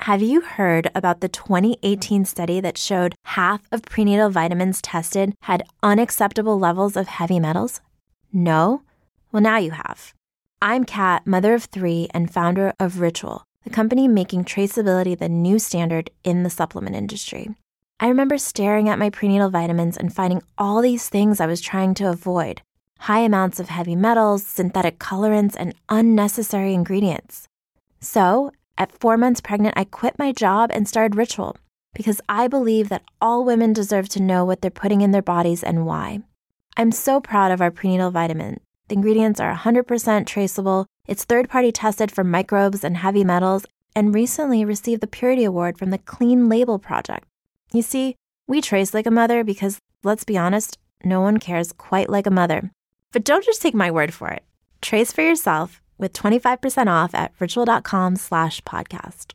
Have you heard about the 2018 study that showed half of prenatal vitamins tested had unacceptable levels of heavy metals? No? Well, now you have. I'm Kat, mother of 3 and founder of Ritual, the company making traceability the new standard in the supplement industry. I remember staring at my prenatal vitamins and finding all these things I was trying to avoid. High amounts of heavy metals, synthetic colorants, and unnecessary ingredients. So, at 4 months pregnant, I quit my job and started Ritual because I believe that all women deserve to know what they're putting in their bodies and why. I'm so proud of our prenatal vitamin. The ingredients are 100% traceable, it's third-party tested for microbes and heavy metals, and recently received the Purity Award from the Clean Label Project. You see, we trace like a mother because, let's be honest, no one cares quite like a mother. But don't just take my word for it. Trace for yourself with 25% off at ritual.com/podcast.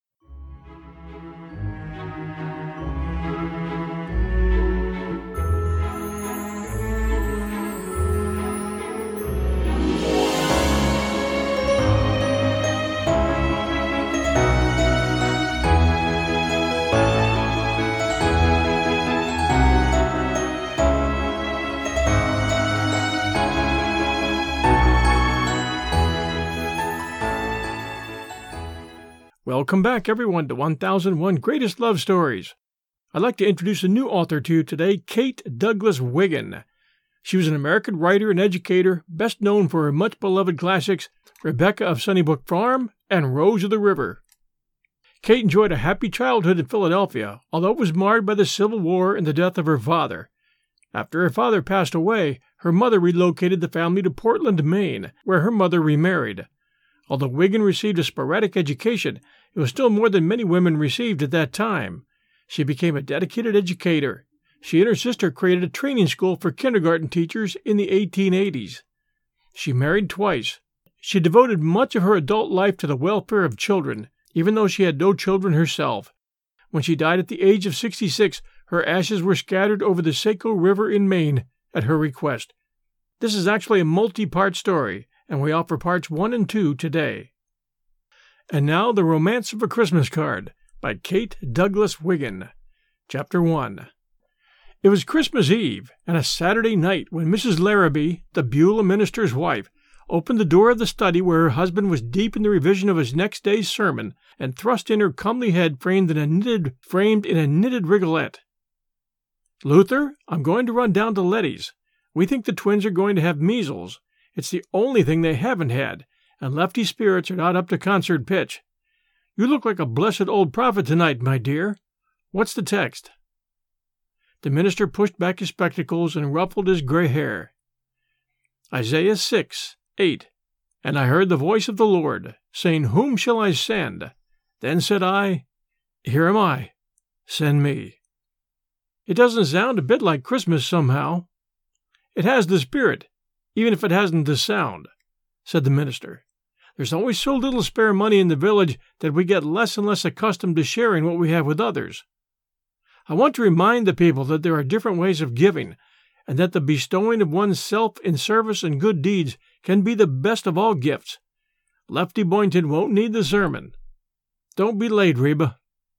Welcome back, everyone, to 1001 Greatest Love Stories. I'd like to introduce a new author to you today, Kate Douglas Wiggin. She was an American writer and educator, best known for her much-beloved classics, Rebecca of Sunnybrook Farm and Rose of the River. Kate enjoyed a happy childhood in Philadelphia, although it was marred by the Civil War and the death of her father. After her father passed away, her mother relocated the family to Portland, Maine, where her mother remarried. Although Wiggin received a sporadic education, it was still more than many women received at that time. She became a dedicated educator. She and her sister created a training school for kindergarten teachers in the 1880s. She married twice. She devoted much of her adult life to the welfare of children, even though she had no children herself. When she died at the age of 66, her ashes were scattered over the Saco River in Maine at her request. This is actually a multi-part story, and we offer parts 1 and 2 today. And now, The Romance of a Christmas Card by Kate Douglas Wiggin. Chapter 1. It was Christmas Eve and a Saturday night when Mrs. Larrabee, the Beulah minister's wife, opened the door of the study where her husband was deep in the revision of his next day's sermon and thrust in her comely head framed in a knitted rigolette. "Luther, I'm going to run down to Letty's. We think the twins are going to have measles. It's the only thing they haven't had, and Lefty's spirits are not up to concert pitch. You look like a blessed old prophet tonight, my dear. What's the text?" The minister pushed back his spectacles and ruffled his gray hair. Isaiah 6:8. "And I heard the voice of the Lord, saying, Whom shall I send? Then said I, Here am I, send me." It doesn't sound a bit like Christmas somehow. "It has the spirit, even if it hasn't the sound," said the minister. "There's always so little spare money in the village that we get less and less accustomed to sharing what we have with others. I want to remind the people that there are different ways of giving, and that the bestowing of one's self in service and good deeds can be the best of all gifts. Lefty Boynton won't need the sermon. Don't be late, Reba."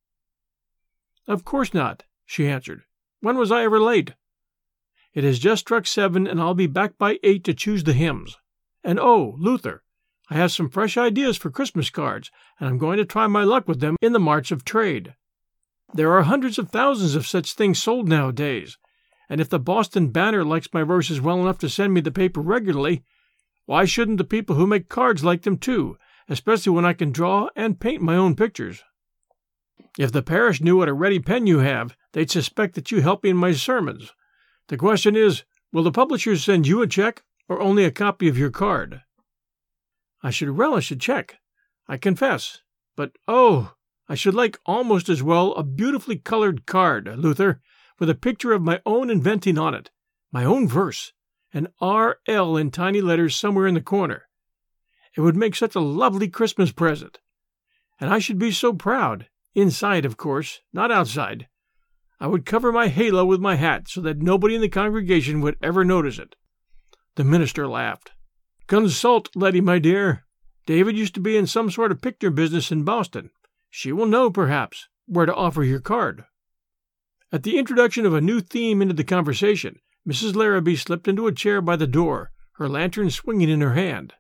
"Of course not," she answered. "When was I ever late?" "It has just struck 7, and I'll be back by 8 to choose the hymns. And oh, Luther, I have some fresh ideas for Christmas cards, and I'm going to try my luck with them in the March of Trade. There are hundreds of thousands of such things sold nowadays, and if the Boston Banner likes my verses well enough to send me the paper regularly, why shouldn't the people who make cards like them too, especially when I can draw and paint my own pictures? If the parish knew what a ready pen you have, they'd suspect that you help me in my sermons. The question is, will the publishers send you a check or only a copy of your card?" "I should relish a check, I confess, but oh, I should like almost as well a beautifully colored card, Luther, with a picture of my own inventing on it, my own verse, and R.L. in tiny letters somewhere in the corner. It would make such a lovely Christmas present. And I should be so proud, inside, of course, not outside. I would cover my halo with my hat so that nobody in the congregation would ever notice it." The minister laughed. "Consult, Letty, my dear. David used to be in some sort of picture business in Boston. She will know, perhaps, where to offer your card. At the introduction of a new theme into the conversation, Mrs. Larrabee slipped into a chair by the door, her lantern swinging in her hand.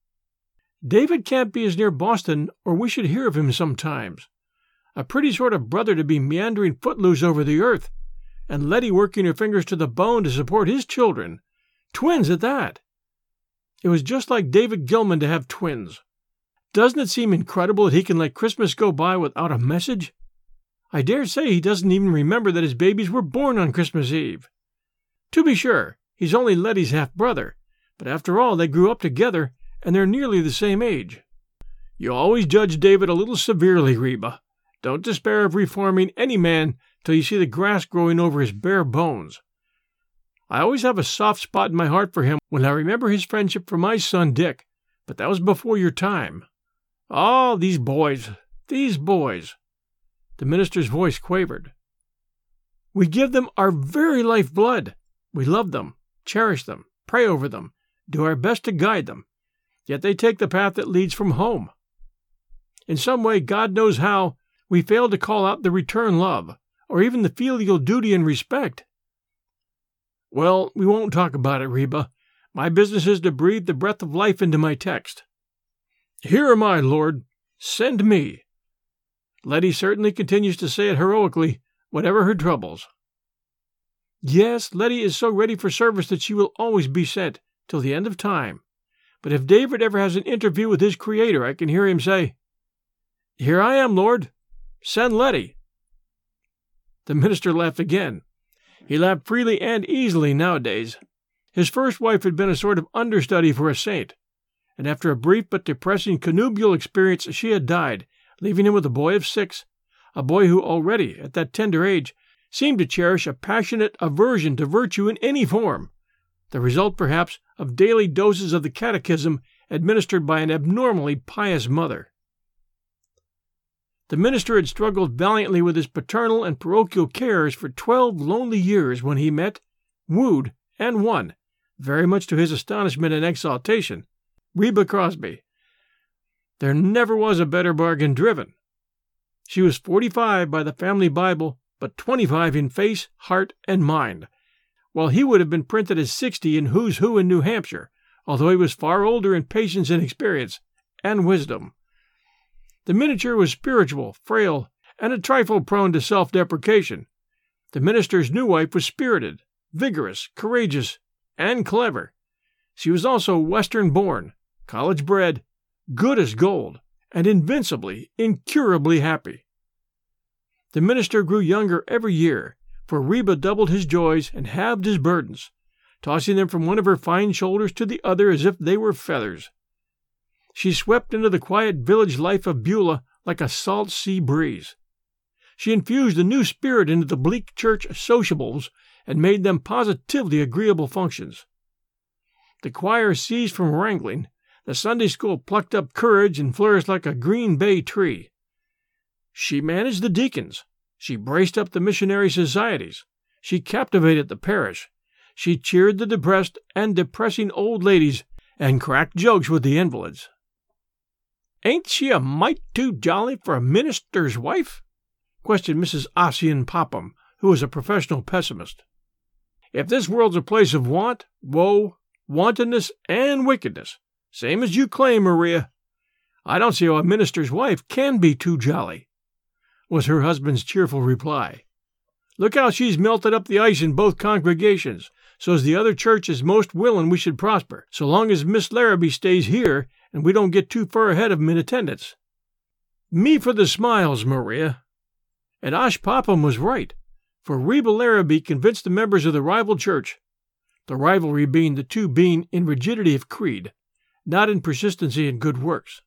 David can't be as near Boston, or we should hear of him sometimes. A pretty sort of brother to be meandering footloose over the earth, and Letty working her fingers to the bone to support his children. Twins at that. It was just like David Gilman to have twins. Doesn't it seem incredible that he can let Christmas go by without a message? I dare say he doesn't even remember that his babies were born on Christmas Eve. To be sure, he's only Letty's half-brother, but after all they grew up together, and they're nearly the same age. You always judge David a little severely, Reba. Don't despair of reforming any man till you see the grass growing over his bare bones. I always have a soft spot in my heart for him when I remember his friendship for my son Dick, but that was before your time. Ah, these boys. The minister's voice quavered. We give them our very life-blood. We love them, cherish them, pray over them, do our best to guide them, yet they take the path that leads from home. In some way, God knows how, we fail to call out the return love, or even the filial duty and respect. Well, we won't talk about it, Reba. My business is to breathe the breath of life into my text. Here am I, Lord. Send me. Letty certainly continues to say it heroically, whatever her troubles. Yes, Letty is so ready for service that she will always be sent, till the end of time. But if David ever has an interview with his Creator, I can hear him say, Here I am, Lord. Send Letty. The minister laughed again. He laughed freely and easily nowadays. His first wife had been a sort of understudy for a saint, and after a brief but depressing connubial experience she had died, leaving him with a boy of 6, a boy who already, at that tender age, seemed to cherish a passionate aversion to virtue in any form, the result, perhaps, of daily doses of the catechism administered by an abnormally pious mother. The minister had struggled valiantly with his paternal and parochial cares for 12 lonely years when he met, wooed, and won, very much to his astonishment and exaltation, Reba Crosby. There never was a better bargain driven. She was 45 by the family Bible, but 25 in face, heart, and mind, while he would have been printed as 60 in Who's Who in New Hampshire, although he was far older in patience and experience, and wisdom. The miniature was spiritual, frail, and a trifle prone to self-deprecation. The minister's new wife was spirited, vigorous, courageous, and clever. She was also Western-born, college-bred, good as gold, and invincibly, incurably happy. The minister grew younger every year, for Reba doubled his joys and halved his burdens, tossing them from one of her fine shoulders to the other as if they were feathers. She swept into the quiet village life of Beulah like a salt sea breeze. She infused a new spirit into the bleak church sociables and made them positively agreeable functions. The choir ceased from wrangling, the Sunday school plucked up courage and flourished like a green bay tree. She managed the deacons. She braced up the missionary societies. She captivated the parish. She cheered the depressed and depressing old ladies and cracked jokes with the invalids. Ain't she a mite too jolly for a minister's wife? Questioned Mrs. Ossian Popham, who was a professional pessimist. If this world's a place of want, woe, wantonness, and wickedness, same as you claim, Maria, I don't see how a minister's wife can be too jolly, was her husband's cheerful reply. Look how she's melted up the ice in both congregations, so's the other church is most willin' we should prosper, so long as Miss Larrabee stays here and we don't get too far ahead of 'em in attendance. Me for the smiles, Maria. And Osh Popham was right, for Reba Larrabee convinced the members of the rival church, the rivalry being the two being in rigidity of creed, not in persistency in good works,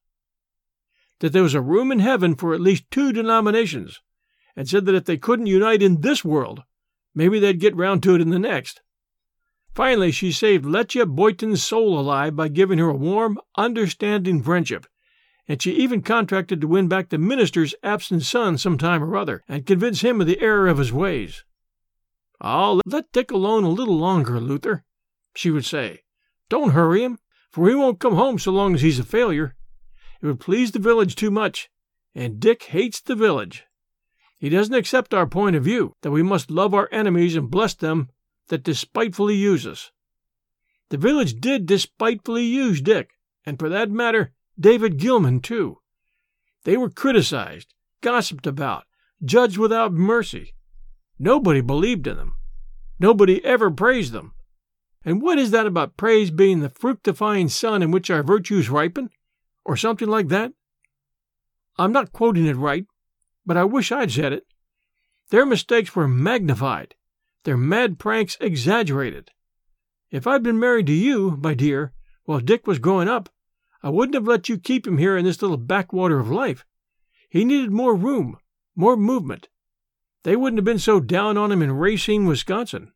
that there was a room in heaven for at least 2 denominations, and said that if they couldn't unite in this world, maybe they'd get round to it in the next. Finally, she saved Letya Boyton's soul alive by giving her a warm, understanding friendship, and she even contracted to win back the minister's absent son some time or other, and convince him of the error of his ways. "Oh, let Dick alone a little longer, Luther," she would say. "Don't hurry him, for he won't come home so long as he's a failure. It would please the village too much, and Dick hates the village. He doesn't accept our point of view, that we must love our enemies and bless them that despitefully use us. The village did despitefully use Dick, and for that matter, David Gilman, too. They were criticized, gossiped about, judged without mercy. Nobody believed in them. Nobody ever praised them. And what is that about praise being the fructifying sun in which our virtues ripen? Or something like that? I'm not quoting it right, but I wish I'd said it. Their mistakes were magnified, their mad pranks exaggerated. If I'd been married to you, my dear, while Dick was growing up, I wouldn't have let you keep him here in this little backwater of life. He needed more room, more movement. They wouldn't have been so down on him in Racine, Wisconsin.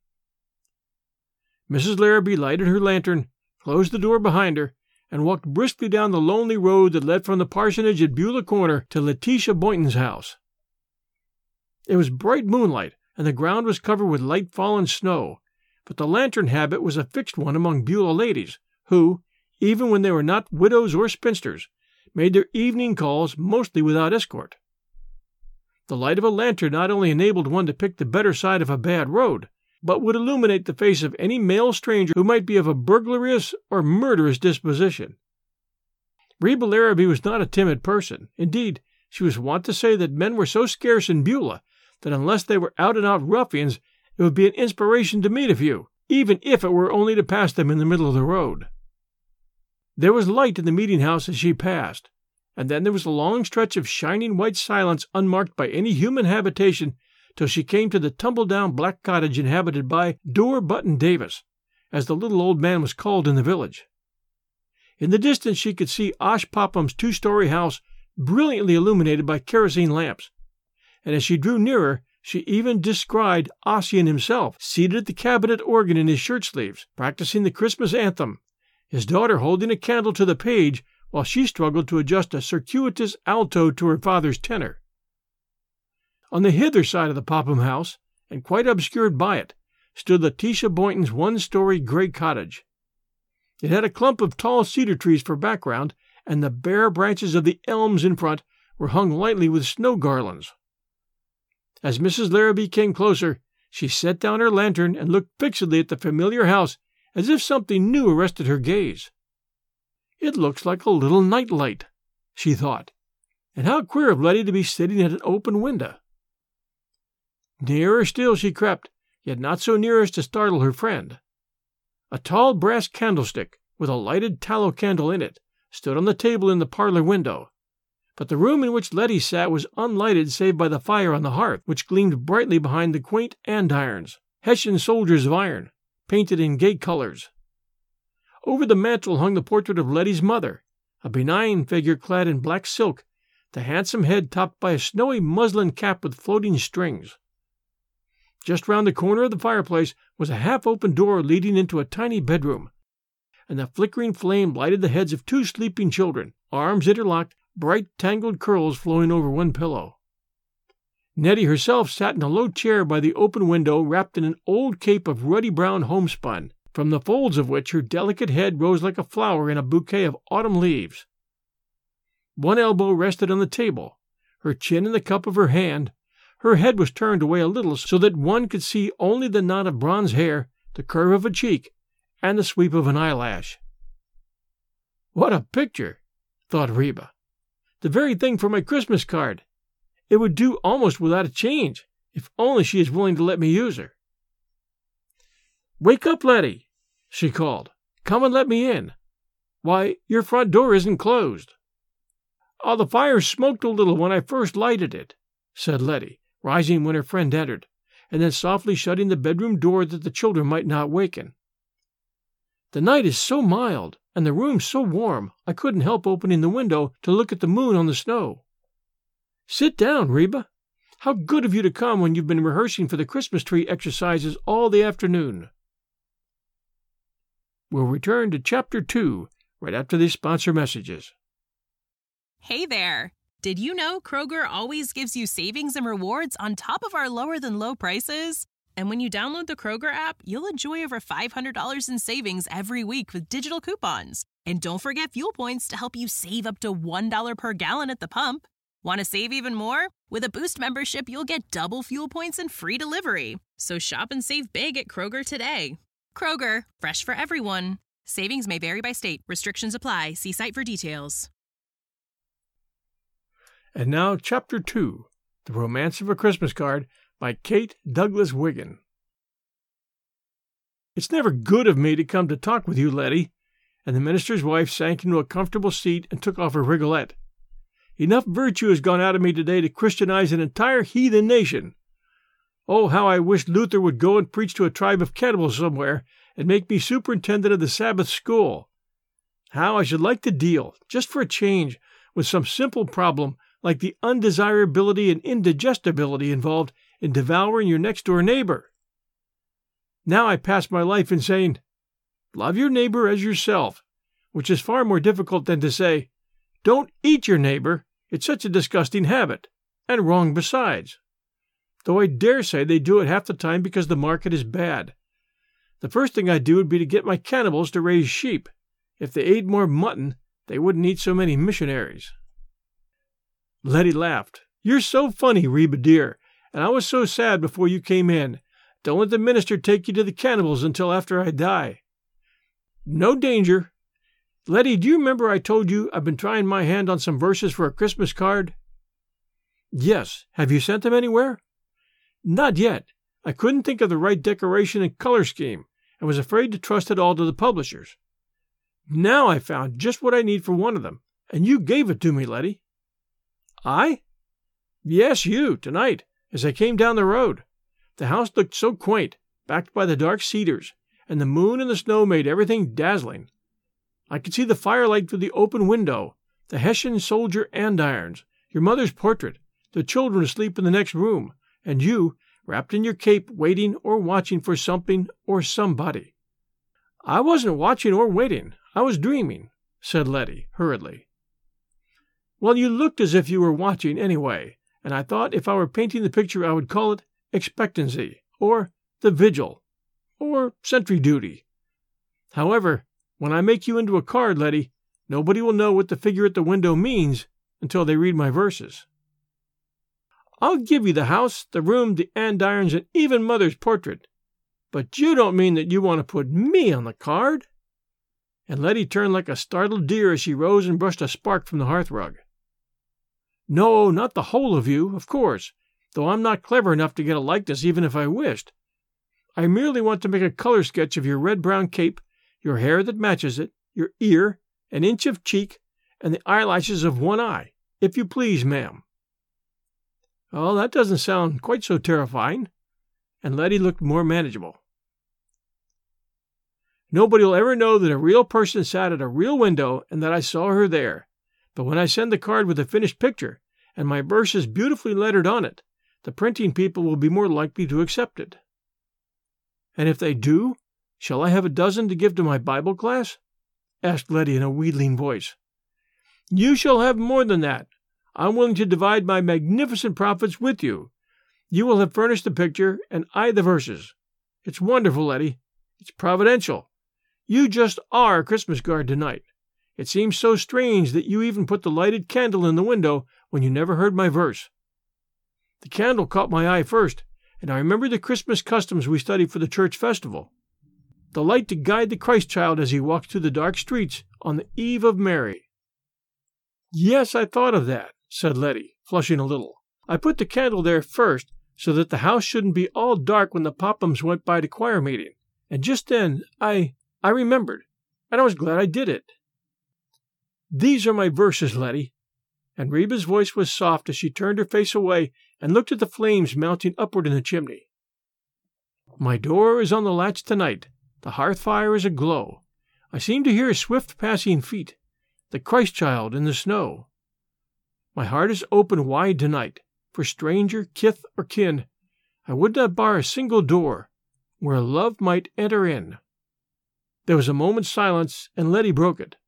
Mrs. Larrabee lighted her lantern, closed the door behind her, and walked briskly down the lonely road that led from the parsonage at Beulah Corner to Letitia Boynton's house. It was bright moonlight, and the ground was covered with light fallen snow, but the lantern habit was a fixed one among Beulah ladies, who, even when they were not widows or spinsters, made their evening calls mostly without escort. The light of a lantern not only enabled one to pick the better side of a bad road, but would illuminate the face of any male stranger who might be of a burglarious or murderous disposition. Reba Larrabee was not a timid person. Indeed, she was wont to say that men were so scarce in Beulah that unless they were out-and-out ruffians, it would be an inspiration to meet a few, even if it were only to pass them in the middle of the road. There was light in the meeting-house as she passed, and then there was a long stretch of shining white silence unmarked by any human habitation till she came to the tumble-down black cottage inhabited by Door Button Davis, as the little old man was called in the village. In the distance she could see Osh Popham's two-story house brilliantly illuminated by kerosene lamps, and as she drew nearer she even descried Ossian himself, seated at the cabinet organ in his shirt-sleeves, practicing the Christmas anthem, his daughter holding a candle to the page while she struggled to adjust a circuitous alto to her father's tenor. On the hither side of the Popham house, and quite obscured by it, stood Letitia Boynton's one-story gray cottage. It had a clump of tall cedar trees for background, and the bare branches of the elms in front were hung lightly with snow garlands. As Mrs. Larrabee came closer, she set down her lantern and looked fixedly at the familiar house as if something new arrested her gaze. "It looks like a little night light," she thought, "and how queer of Letty to be sitting at an open window." Nearer still she crept, yet not so near as to startle her friend. A tall brass candlestick, with a lighted tallow candle in it, stood on the table in the parlor window, but the room in which Letty sat was unlighted save by the fire on the hearth, which gleamed brightly behind the quaint andirons, Hessian soldiers of iron, painted in gay colors. Over the mantel hung the portrait of Letty's mother, a benign figure clad in black silk, the handsome head topped by a snowy muslin cap with floating strings. Just round the corner of the fireplace was a half-open door leading into a tiny bedroom, and the flickering flame lighted the heads of two sleeping children, arms interlocked, bright tangled curls flowing over one pillow. Nettie herself sat in a low chair by the open window, wrapped in an old cape of ruddy brown homespun, from the folds of which her delicate head rose like a flower in a bouquet of autumn leaves. One elbow rested on the table, her chin in the cup of her hand. Her head was turned away a little so that one could see only the knot of bronze hair, the curve of a cheek, and the sweep of an eyelash. "What a picture!" thought Reba. "The very thing for my Christmas card. It would do almost without a change, if only she is willing to let me use her." "Wake up, Letty," she called. "Come and let me in. Why, your front door isn't closed." "Oh, the fire smoked a little when I first lighted it," said Letty, rising when her friend entered, and then softly shutting the bedroom door that the children might not waken. "The night is so mild, and the room so warm, I couldn't help opening the window to look at the moon on the snow. Sit down, Reba. How good of you to come when you've been rehearsing for the Christmas tree exercises all the afternoon." We'll return to Chapter 2 right after these sponsor messages. Hey there! Did you know Kroger always gives you savings and rewards on top of our lower-than-low prices? And when you download the Kroger app, you'll enjoy over $500 in savings every week with digital coupons. And don't forget fuel points to help you save up to $1 per gallon at the pump. Want to save even more? With a Boost membership, you'll get double fuel points and free delivery. So shop and save big at Kroger today. Kroger, fresh for everyone. Savings may vary by state. Restrictions apply. See site for details. And now, Chapter 2, The Romance of a Christmas Card by Kate Douglas Wiggin. It's never good of me to come to talk with you, Letty, and the minister's wife sank into a comfortable seat and took off her rigolette. Enough virtue has gone out of me today to Christianize an entire heathen nation. Oh, how I wish Luther would go and preach to a tribe of cannibals somewhere and make me superintendent of the Sabbath school. How I should like to deal, just for a change, with some simple problem like the undesirability and indigestibility involved in devouring your next-door neighbor. Now I pass my life in saying, love your neighbor as yourself, which is far more difficult than to say, don't eat your neighbor, it's such a disgusting habit, and wrong besides. Though I dare say they do it half the time because the market is bad. The first thing I'd do would be to get my cannibals to raise sheep. If they ate more mutton, they wouldn't eat so many missionaries. Letty laughed. You're so funny, Reba dear, and I was so sad before you came in. Don't let the minister take you to the cannibals until after I die. No danger. Letty, do you remember I told you I've been trying my hand on some verses for a Christmas card? Yes. Have you sent them anywhere? Not yet. I couldn't think of the right decoration and color scheme, and was afraid to trust it all to the publishers. Now I found just what I need for one of them, and you gave it to me, Letty. I? Yes, you, tonight, as I came down the road. The house looked so quaint, backed by the dark cedars, and the moon and the snow made everything dazzling. I could see the firelight through the open window, the Hessian soldier andirons, your mother's portrait, the children asleep in the next room, and you, wrapped in your cape, waiting or watching for something or somebody. I wasn't watching or waiting. I was dreaming, said Letty, hurriedly. Well, you looked as if you were watching anyway, and I thought if I were painting the picture I would call it Expectancy, or The Vigil, or Sentry Duty. However, when I make you into a card, Letty, nobody will know what the figure at the window means until they read my verses. I'll give you the house, the room, the andirons, and even Mother's portrait. But you don't mean that you want to put me on the card? And Letty turned like a startled deer as she rose and brushed a spark from the hearthrug. No, not the whole of you, of course, though I'm not clever enough to get a likeness even if I wished. I merely want to make a color sketch of your red-brown cape, your hair that matches it, your ear, an inch of cheek, and the eyelashes of one eye, if you please, ma'am. Oh, that doesn't sound quite so terrifying. And Letty looked more manageable. Nobody will ever know that a real person sat at a real window and that I saw her there. But when I send the card with a finished picture, and my verses beautifully lettered on it, the printing people will be more likely to accept it. And if they do, shall I have a dozen to give to my Bible class? Asked Letty in a wheedling voice. You shall have more than that. I'm willing to divide my magnificent profits with you. You will have furnished the picture, and I the verses. It's wonderful, Letty. It's providential. You just are a Christmas card tonight. It seems so strange that you even put the lighted candle in the window when you never heard my verse. The candle caught my eye first, and I remember the Christmas customs we studied for the church festival. The light to guide the Christ child as he walks through the dark streets on the eve of Mary. Yes, I thought of that, said Letty, flushing a little. I put the candle there first so that the house shouldn't be all dark when the Pophams went by to choir meeting, and just then I remembered, and I was glad I did it. These are my verses, Letty. And Reba's voice was soft as she turned her face away and looked at the flames mounting upward in the chimney. My door is on the latch tonight. The hearth fire is aglow. I seem to hear swift passing feet. The Christ child in the snow. My heart is open wide tonight. For stranger, kith, or kin, I would not bar a single door where love might enter in. There was a moment's silence, and Letty broke it.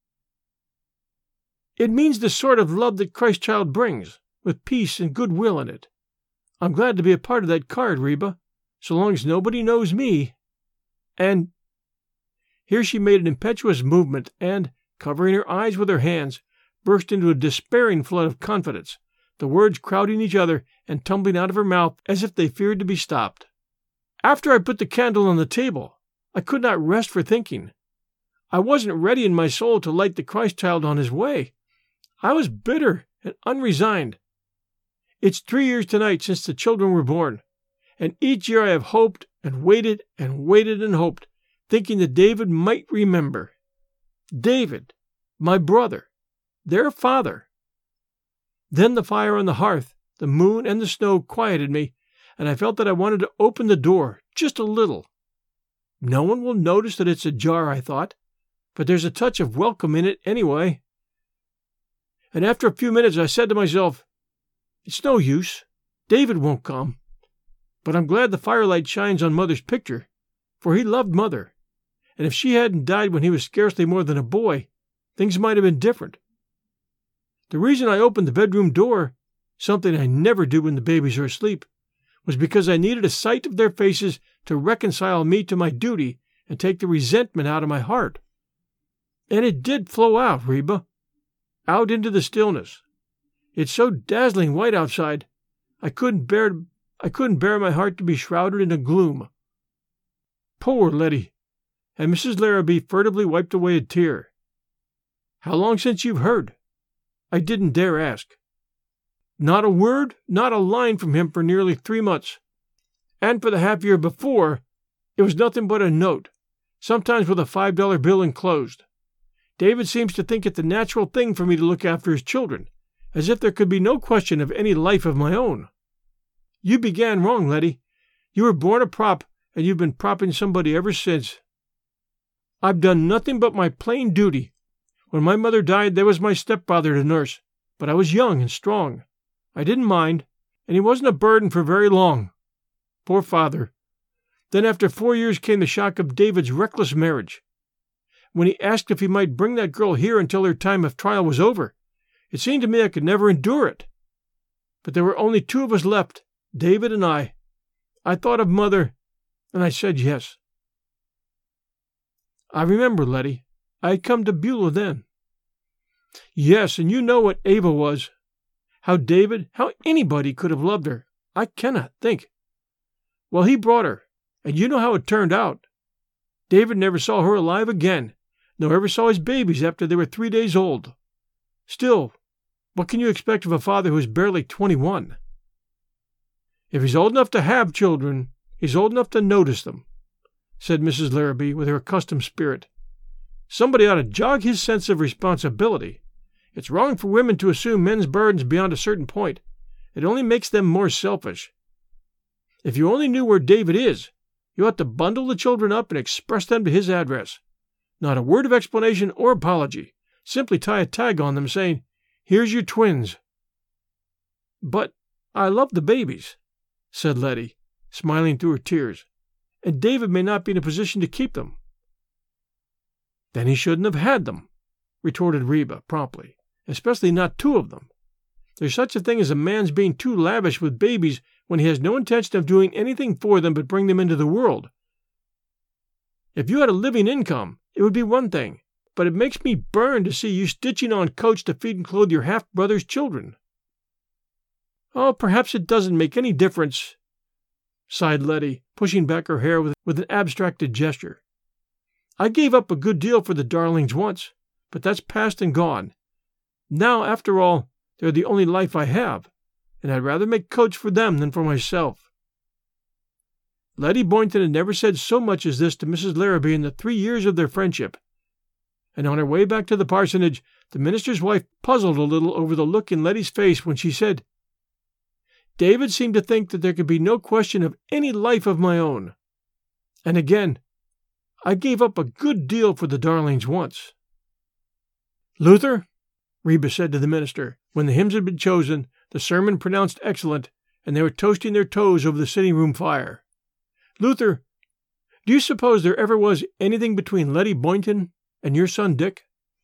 It means the sort of love that Christ child brings, with peace and goodwill in it. I'm glad to be a part of that card, Reba, so long as nobody knows me. And here she made an impetuous movement and, covering her eyes with her hands, burst into a despairing flood of confidence, the words crowding each other and tumbling out of her mouth as if they feared to be stopped. After I put the candle on the table, I could not rest for thinking. I wasn't ready in my soul to light the Christ child on his way. I was bitter and unresigned. It's 3 years tonight since the children were born, and each year I have hoped and waited and waited and hoped, thinking that David might remember. David, my brother, their father. Then the fire on the hearth, the moon, and the snow quieted me, and I felt that I wanted to open the door just a little. No one will notice that it's ajar, I thought, but there's a touch of welcome in it anyway. And after a few minutes I said to myself, it's no use. David won't come. But I'm glad the firelight shines on Mother's picture, for he loved Mother, and if she hadn't died when he was scarcely more than a boy, things might have been different. The reason I opened the bedroom door, something I never do when the babies are asleep, was because I needed a sight of their faces to reconcile me to my duty and take the resentment out of my heart. And it did flow out, Reba, out into the stillness. It's so dazzling white outside, I couldn't bear my heart to be shrouded in a gloom. Poor Letty! And Mrs. Larrabee furtively wiped away a tear. How long since you've heard? I didn't dare ask. Not a word, not a line from him for nearly 3 months. And for the half year before, it was nothing but a note, sometimes with a $5 bill enclosed. David seems to think it the natural thing for me to look after his children, as if there could be no question of any life of my own. You began wrong, Letty. You were born a prop, and you've been propping somebody ever since. I've done nothing but my plain duty. When my mother died, there was my stepfather to nurse, but I was young and strong. I didn't mind, and he wasn't a burden for very long. Poor father. Then after 4 years came the shock of David's reckless marriage. When he asked if he might bring that girl here until her time of trial was over, it seemed to me I could never endure it. But there were only 2 of us left, David and I. I thought of Mother, and I said yes. I remember, Letty. I had come to Beulah then. Yes, and you know what Ava was. How David, how anybody could have loved her, I cannot think. Well, he brought her, and you know how it turned out. David never saw her alive again, nor ever saw his babies after they were 3 days old. Still, what can you expect of a father who is barely 21? If he's old enough to have children, he's old enough to notice them, said Mrs. Larrabee with her accustomed spirit. Somebody ought to jog his sense of responsibility. It's wrong for women to assume men's burdens beyond a certain point. It only makes them more selfish. If you only knew where David is, you ought to bundle the children up and express them to his address. Not a word of explanation or apology. Simply tie a tag on them saying, "Here's your twins." But I love the babies, said Letty, smiling through her tears, and David may not be in a position to keep them. Then he shouldn't have had them, retorted Reba promptly, especially not 2 of them. There's such a thing as a man's being too lavish with babies when he has no intention of doing anything for them but bring them into the world. If you had a living income, it would be one thing, but it makes me burn to see you stitching on coats to feed and clothe your half-brother's children. Oh, perhaps it doesn't make any difference, sighed Letty, pushing back her hair with an abstracted gesture. I gave up a good deal for the darlings once, but that's past and gone. Now, after all, they're the only life I have, and I'd rather make coats for them than for myself. Letty Boynton had never said so much as this to Mrs. Larrabee in the 3 years of their friendship, and on her way back to the parsonage, the minister's wife puzzled a little over the look in Letty's face when she said, "David seemed to think that there could be no question of any life of my own. And again, I gave up a good deal for the darlings once." "Luther," Reba said to the minister, when the hymns had been chosen, the sermon pronounced excellent, and they were toasting their toes over the sitting-room fire. "Luther, do you suppose there ever was anything between Letty Boynton and your son Dick?"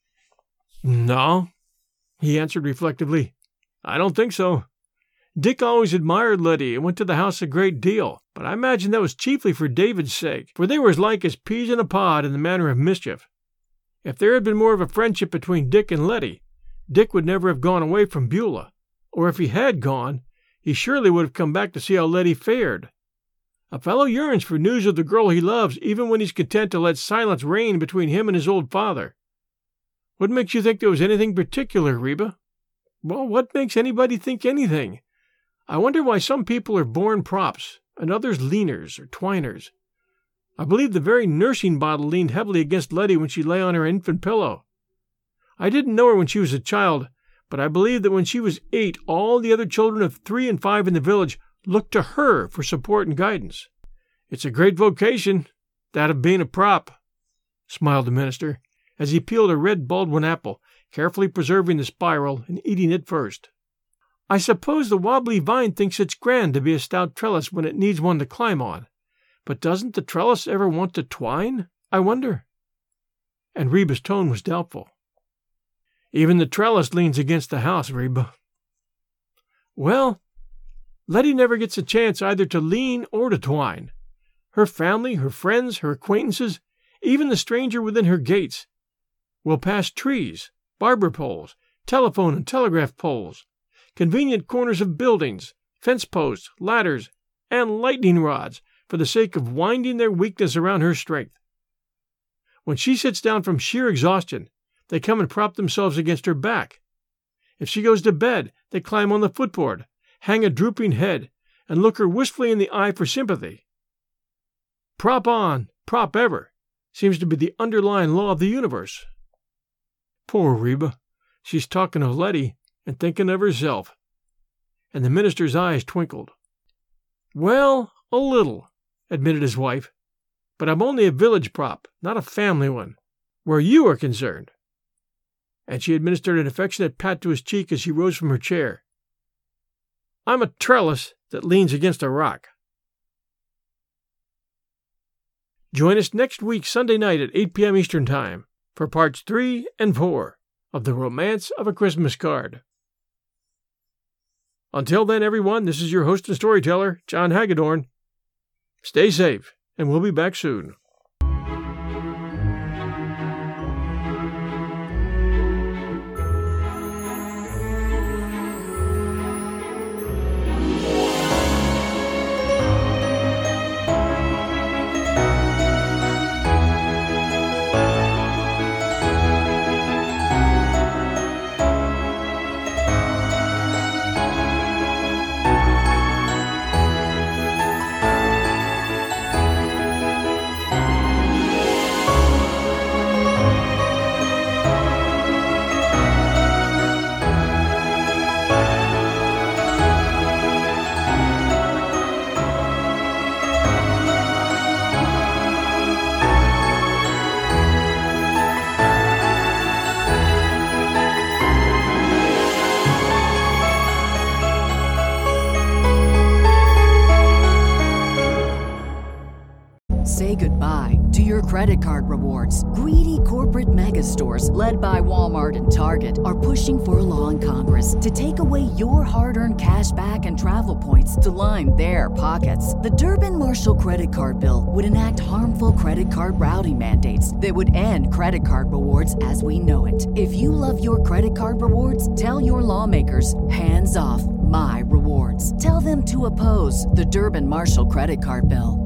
"No," he answered reflectively. "I don't think so. Dick always admired Letty and went to the house a great deal, but I imagine that was chiefly for David's sake, for they were as like as peas in a pod in the matter of mischief. If there had been more of a friendship between Dick and Letty, Dick would never have gone away from Beulah, Or if he had gone, he surely would have come back to see how Letty fared. A fellow yearns for news of the girl he loves even when he's content to let silence reign between him and his old father. What makes you think there was anything particular, Reba? Well, what makes anybody think anything? I wonder why some people are born props and others leaners or twiners. I believe the very nursing bottle leaned heavily against Letty when she lay on her infant pillow. I didn't know her when she was a child, but I believe that when she was 8, all the other children of 3 and 5 in the village looked to her for support and guidance. It's a great vocation, that of being a prop, smiled the minister, as he peeled a red Baldwin apple, carefully preserving the spiral and eating it first. I suppose the wobbly vine thinks it's grand to be a stout trellis when it needs one to climb on. But doesn't the trellis ever want to twine, I wonder? And Reba's tone was doubtful. Even the trellis leans against the house, Reba. Well, Letty never gets a chance either to lean or to twine. Her family, her friends, her acquaintances, even the stranger within her gates, will pass trees, barber poles, telephone and telegraph poles, convenient corners of buildings, fence posts, ladders, and lightning rods for the sake of winding their weakness around her strength. When she sits down from sheer exhaustion, they come and prop themselves against her back. If she goes to bed, they climb on the footboard, hang a drooping head, and look her wistfully in the eye for sympathy. Prop on, prop ever, seems to be the underlying law of the universe. Poor Reba. She's talking of Letty and thinking of herself. And the minister's eyes twinkled. Well, a little, admitted his wife. But I'm only a village prop, not a family one, where you are concerned. And she administered an affectionate pat to his cheek as she rose from her chair. I'm a trellis that leans against a rock. Join us next week, Sunday night at 8 p.m. Eastern Time, for parts 3 and 4 of The Romance of a Christmas Card. Until then, everyone, this is your host and storyteller, John Hagedorn. Stay safe, and we'll be back soon. Say goodbye to your credit card rewards. Greedy corporate mega stores, led by Walmart and Target, are pushing for a law in Congress to take away your hard-earned cash back and travel points to line their pockets. The Durbin-Marshall credit card bill would enact harmful credit card routing mandates that would end credit card rewards as we know it. If you love your credit card rewards, tell your lawmakers, hands off my rewards. Tell them to oppose the Durbin-Marshall credit card bill.